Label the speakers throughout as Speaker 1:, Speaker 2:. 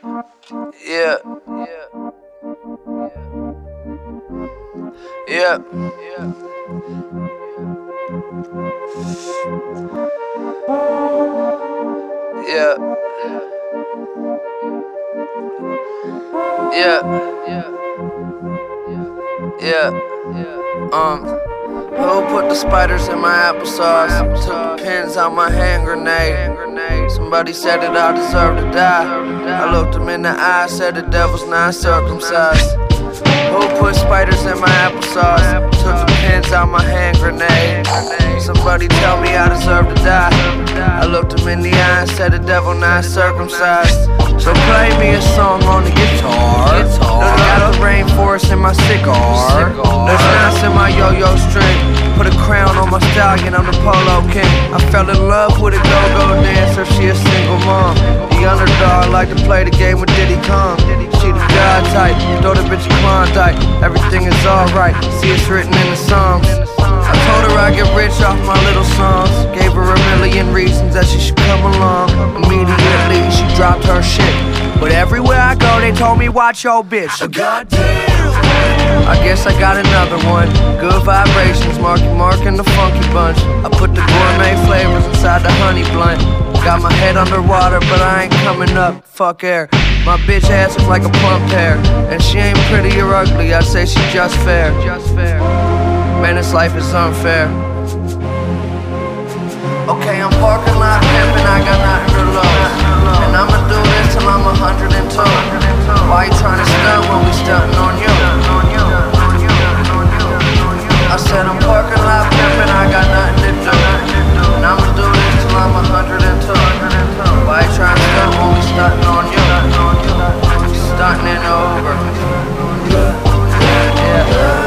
Speaker 1: Yeah. Yeah. Yeah. Yeah. Who put the spiders in my applesauce? Took the pins out my hand grenade. Somebody said that I deserve to die. I looked him in the eye, said the devil's not circumcised. Who put spiders in my applesauce? Took the pins out my hand grenade. Somebody tell me I deserve to die. I looked him in the eye and said the devil not circumcised. So play me a song on the guitar. Got the rainforest in my cigar. There's knots in my yo-yo string. Put a crown on my stallion, I'm the polo king. I fell in love with a go-go dancer, she a single mom. The underdog like to play the game with Diddy Kong. She the God type, throw the bitch a Klondike. Everything is alright, see it's written in the songs. I told her I get rich off my little songs. Gave her a million reasons that she should come along. Immediately she dropped her shit. But everywhere I go they told me watch your bitch. Goddamn, I guess I got another one. Good vibrations, Marky Mark and the Funky Bunch. I put the gourmet flavors inside the honey blunt. Got my head underwater but I ain't coming up, fuck air. My bitch ass is like a plump pear. And she ain't pretty or ugly, I'd say she just fair. Man, this life is unfair. Okay, I'm parking lot pimpin', I got nothing to lose. And I'ma do this till I'm 102. Why you tryna stunt when we stuntin' on you? I said I'm parking lot pimpin', I got nothing to do. And I'ma do this till I'm 102. Why you tryna stunt when we stuntin' on you? Stuntin' in Uber. Yeah.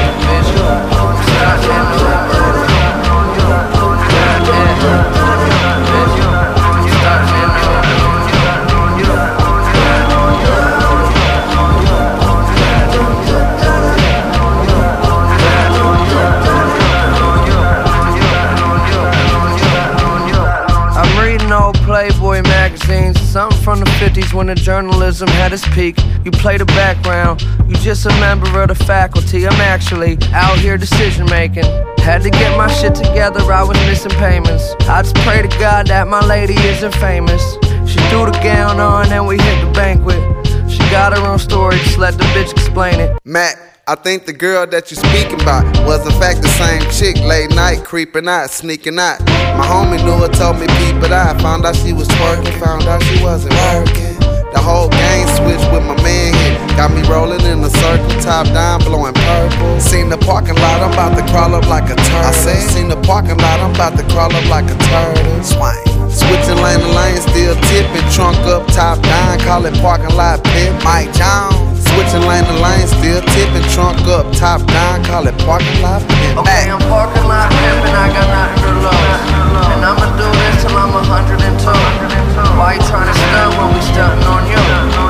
Speaker 1: I'm reading old Playboy magazines, something from the 50s when the journalism had its peak. You play the background, you just a member of the faculty. I'm actually out here decision making. Had to get my shit together, I was missing payments. I just pray to God that my lady isn't famous. She threw the gown on and we hit the banquet. She got her own story, just let the bitch explain it.
Speaker 2: Matt, I think the girl that you speaking about was in fact the same chick, late night, creeping out, sneaking out. My homie knew her, told me peep it out. Found out she was twerking, found out she wasn't working. The whole game switched with my man hit. Got me rolling in a circle, top down, blowing purple. Seen the parking lot, I'm about to crawl up like a turtle. I said, seen the parking lot, I'm about to crawl up like a turtle. Swing. Switching lane to lane, still tipping, trunk up, top down, call it parking lot pimp. Mike Jones. Switching lane to lane, still tipping, trunk up, top down, call it parking lot pimp.
Speaker 1: Okay, I'm parking lot pimpin', I got nothing to lose. And I'ma do this till I'm 102. Why you tryna stunt when we stuntin' on you?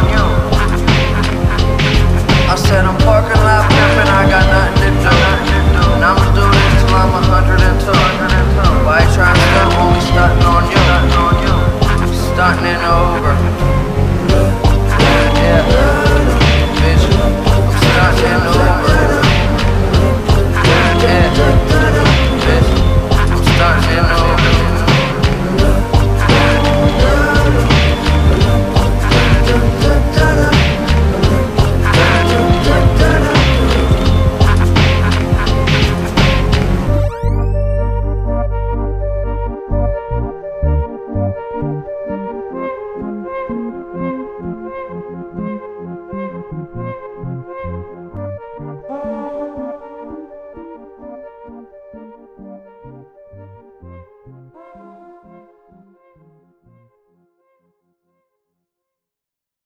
Speaker 1: I said I'm parking lot pimpin', I got nothing to do. And I'ma do this till I'm 102. Why you tryna stunt when we stuntin' on you? Stuntin' in Uber.